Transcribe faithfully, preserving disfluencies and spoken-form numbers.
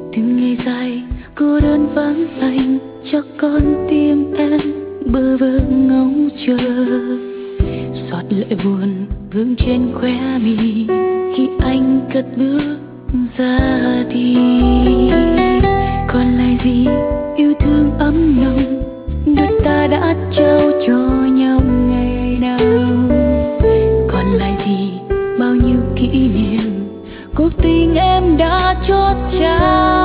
Từng ngày dài cô đơn vắng anh, cho con tim em bơ vơ ngóng chờ. Giọt lệ buồn vương trên khóe mi khi anh cất bước ra đi. Còn lại gì yêu thương ấm nồng đôi ta đã trao cho nhau ngày nào. Còn lại gì bao nhiêu kỷ niệm cuộc tình em đã chốt trao.